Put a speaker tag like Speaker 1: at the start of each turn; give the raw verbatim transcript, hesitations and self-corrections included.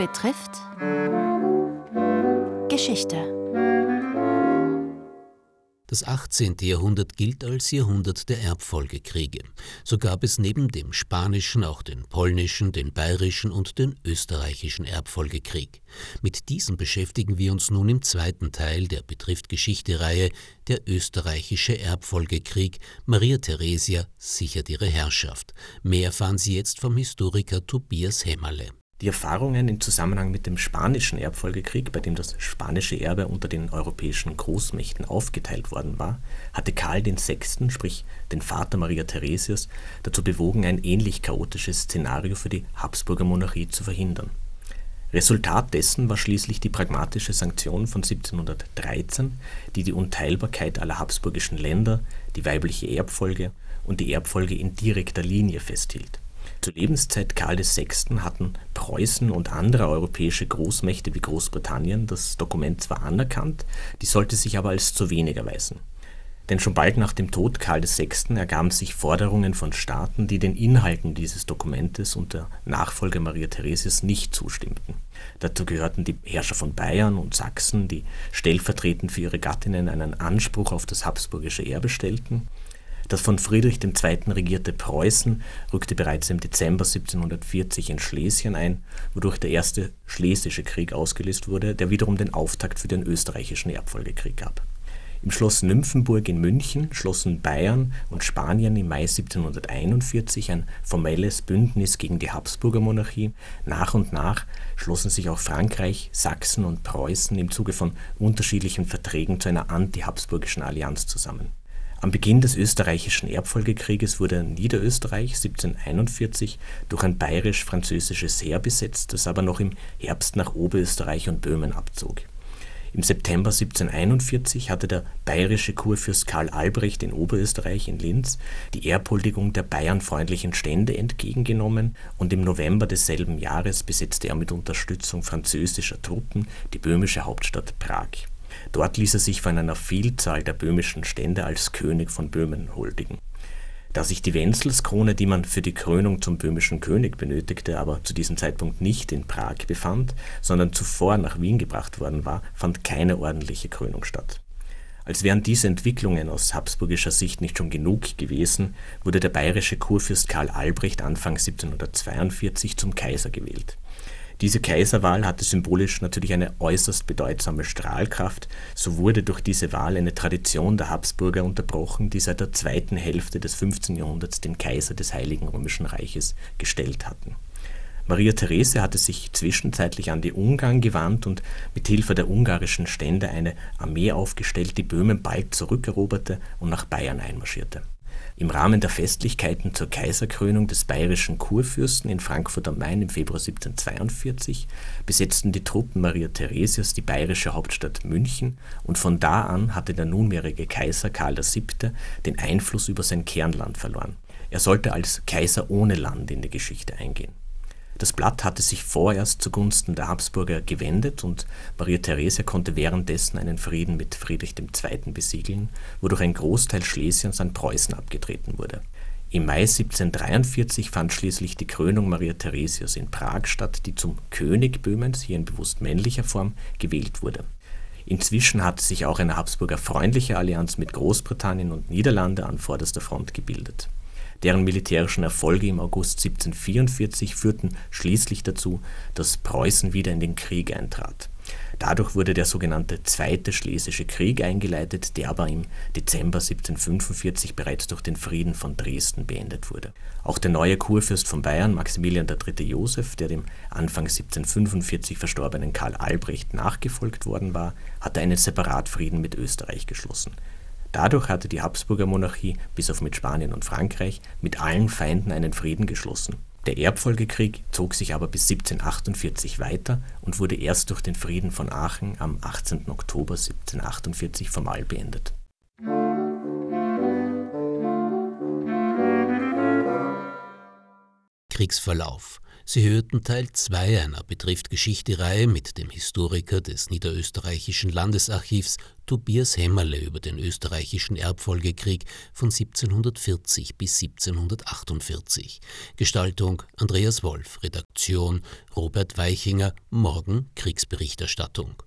Speaker 1: betrifft Geschichte.
Speaker 2: Das achtzehnte. Jahrhundert gilt als Jahrhundert der Erbfolgekriege. So gab es neben dem spanischen auch den polnischen, den bayerischen und den österreichischen Erbfolgekrieg. Mit diesem beschäftigen wir uns nun im zweiten Teil der Betrifft Geschichte-Reihe, der österreichische Erbfolgekrieg. Maria Theresia sichert ihre Herrschaft. Mehr erfahren Sie jetzt vom Historiker Tobias Hämmerle.
Speaker 3: Die Erfahrungen im Zusammenhang mit dem spanischen Erbfolgekrieg, bei dem das spanische Erbe unter den europäischen Großmächten aufgeteilt worden war, hatte Karl der Sechste., sprich den Vater Maria Theresias, dazu bewogen, ein ähnlich chaotisches Szenario für die Habsburger Monarchie zu verhindern. Resultat dessen war schließlich die pragmatische Sanktion von siebzehnhundertdreizehn, die die Unteilbarkeit aller habsburgischen Länder, die weibliche Erbfolge und die Erbfolge in direkter Linie festhielt. Zur Lebenszeit Karl der Sechste. Hatten Preußen und andere europäische Großmächte wie Großbritannien das Dokument zwar anerkannt, dies sollte sich aber als zu wenig erweisen. Denn schon bald nach dem Tod Karl der Sechste. Ergaben sich Forderungen von Staaten, die den Inhalten dieses Dokumentes und der Nachfolger Maria Theresias nicht zustimmten. Dazu gehörten die Herrscher von Bayern und Sachsen, die stellvertretend für ihre Gattinnen einen Anspruch auf das habsburgische Erbe stellten. Das von Friedrich der Zweite. Regierte Preußen rückte bereits im Dezember siebzehnhundertvierzig in Schlesien ein, wodurch der erste Schlesische Krieg ausgelöst wurde, der wiederum den Auftakt für den österreichischen Erbfolgekrieg gab. Im Schloss Nymphenburg in München schlossen Bayern und Spanien im Mai siebzehnhunderteinundvierzig ein formelles Bündnis gegen die Habsburger Monarchie. Nach und nach schlossen sich auch Frankreich, Sachsen und Preußen im Zuge von unterschiedlichen Verträgen zu einer anti-habsburgischen Allianz zusammen. Am Beginn des österreichischen Erbfolgekrieges wurde Niederösterreich siebzehnhunderteinundvierzig durch ein bayerisch-französisches Heer besetzt, das aber noch im Herbst nach Oberösterreich und Böhmen abzog. Im September siebzehnhunderteinundvierzig hatte der bayerische Kurfürst Karl Albrecht in Oberösterreich in Linz die Erbhuldigung der bayernfreundlichen Stände entgegengenommen und im November desselben Jahres besetzte er mit Unterstützung französischer Truppen die böhmische Hauptstadt Prag. Dort ließ er sich von einer Vielzahl der böhmischen Stände als König von Böhmen huldigen. Da sich die Wenzelskrone, die man für die Krönung zum böhmischen König benötigte, aber zu diesem Zeitpunkt nicht in Prag befand, sondern zuvor nach Wien gebracht worden war, fand keine ordentliche Krönung statt. Als wären diese Entwicklungen aus habsburgischer Sicht nicht schon genug gewesen, wurde der bayerische Kurfürst Karl Albrecht Anfang siebzehnhundertzweiundvierzig zum Kaiser gewählt. Diese Kaiserwahl hatte symbolisch natürlich eine äußerst bedeutsame Strahlkraft, so wurde durch diese Wahl eine Tradition der Habsburger unterbrochen, die seit der zweiten Hälfte des fünfzehnten. Jahrhunderts den Kaiser des Heiligen Römischen Reiches gestellt hatten. Maria Theresia hatte sich zwischenzeitlich an die Ungarn gewandt und mit Hilfe der ungarischen Stände eine Armee aufgestellt, die Böhmen bald zurückeroberte und nach Bayern einmarschierte. Im Rahmen der Festlichkeiten zur Kaiserkrönung des bayerischen Kurfürsten in Frankfurt am Main im Februar siebzehnhundertzweiundvierzig besetzten die Truppen Maria Theresias die bayerische Hauptstadt München und von da an hatte der nunmehrige Kaiser Karl der Siebte. Den Einfluss über sein Kernland verloren. Er sollte als Kaiser ohne Land in die Geschichte eingehen. Das Blatt hatte sich vorerst zugunsten der Habsburger gewendet und Maria Theresia konnte währenddessen einen Frieden mit Friedrich der Zweite. Besiegeln, wodurch ein Großteil Schlesiens an Preußen abgetreten wurde. Im Mai siebzehnhundertdreiundvierzig fand schließlich die Krönung Maria Theresias in Prag statt, die zum König Böhmens, hier in bewusst männlicher Form, gewählt wurde. Inzwischen hatte sich auch eine Habsburger freundliche Allianz mit Großbritannien und Niederlande an vorderster Front gebildet. Deren militärischen Erfolge im August siebzehnhundertvierundvierzig führten schließlich dazu, dass Preußen wieder in den Krieg eintrat. Dadurch wurde der sogenannte Zweite Schlesische Krieg eingeleitet, der aber im Dezember siebzehnhundertfünfundvierzig bereits durch den Frieden von Dresden beendet wurde. Auch der neue Kurfürst von Bayern, Maximilian der Dritte Joseph, der dem Anfang siebzehnhundertfünfundvierzig verstorbenen Karl Albrecht nachgefolgt worden war, hatte einen Separatfrieden mit Österreich geschlossen. Dadurch hatte die Habsburger Monarchie, bis auf mit Spanien und Frankreich, mit allen Feinden einen Frieden geschlossen. Der Erbfolgekrieg zog sich aber bis siebzehnhundertachtundvierzig weiter und wurde erst durch den Frieden von Aachen am achtzehnten Oktober siebzehnhundertachtundvierzig formal beendet.
Speaker 2: Kriegsverlauf. Sie hörten Teil zwei einer Betrifft Geschichte-Reihe mit dem Historiker des Niederösterreichischen Landesarchivs Tobias Hämmerle über den österreichischen Erbfolgekrieg von siebzehnhundertvierzig bis siebzehnhundertachtundvierzig. Gestaltung Andreas Wolf, Redaktion Robert Weichinger. Morgen Kriegsberichterstattung.